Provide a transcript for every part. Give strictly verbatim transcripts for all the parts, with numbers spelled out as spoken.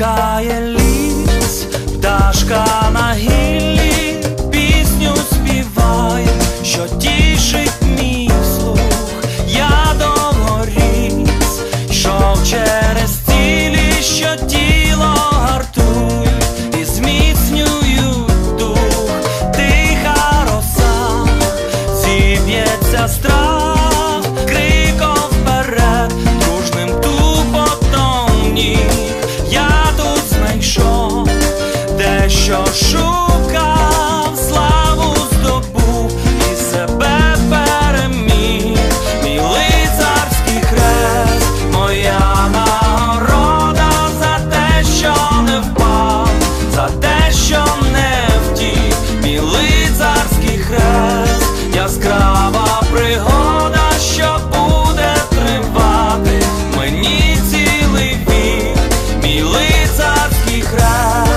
Дихає ліс, пташка на гіллі, пісню співає, що тішить мій слух. Я довго ріс, йшов через цілі, що тіло гартують і зміцнюють дух. Тиха роса, зіб'ється страх, криком вперед, дружним тупотом ніг. Я тут знайшов те, що шукав, славу здобув і себе переміг. Мій лицарський хрест, моя нагорода за те, що не впав, за те, що не втік. Мій лицарський хрест, яскрава пригода, що буде тривати мені цілий вік. Мій лицарський хрест.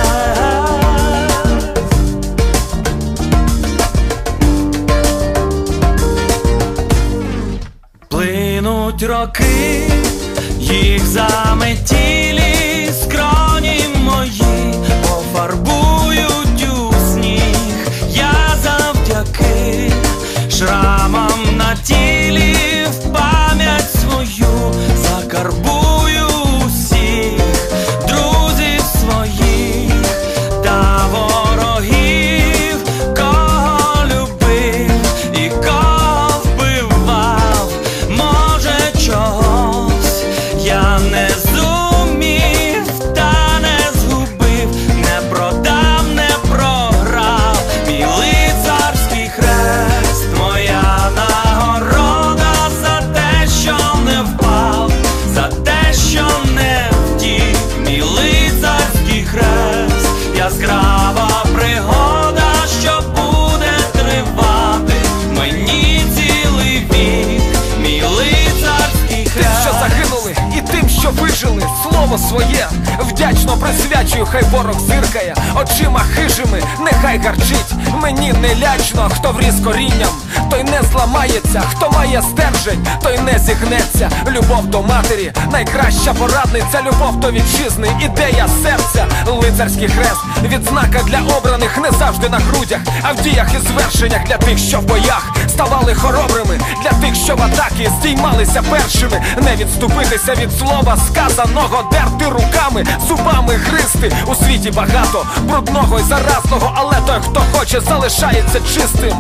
Плинуть роки, їх заметілі скроні мої пофарбують у сніг. Я завдяки шрамам на тілі в пам'ять свою закарбую усіх друзів своїх та ворогів, кого любив і кого вбивав. Може, чогось я не зумів та не згубив, не продав, не програв. Мій лицарський хрест, моя нагорода за те, що не впав, за те, що не втік. Мій лицарський хрест, яскрава пригода, що буде тривати мені цілий вік. Мій лицарський Тим, хрест. що загинули, і тим, що вижили, слово своє вдячно присвячую, хай ворог зиркає очима хижими, нехай гарчить. Мені не лячно, хто вріс корінням, той не зламається, хто має стержень, той не зігнеться. Любов до матері, найкраща порадниця, любов до вітчизни, ідея серця. Лицарський хрест, відзнака для обраних, не завжди на грудях, а в діях і звершеннях. Для тих, що в боях ставали хоробрими, для тих, що в атаки здіймалися першими. Не відступитися від слова сказаного, дерти руками, зубами гризти. У світі багато брудного і заразного, але той, хто хоче, залишається чистим.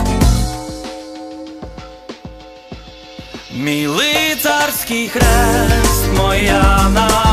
Мій лицарський хрест, моя нагорода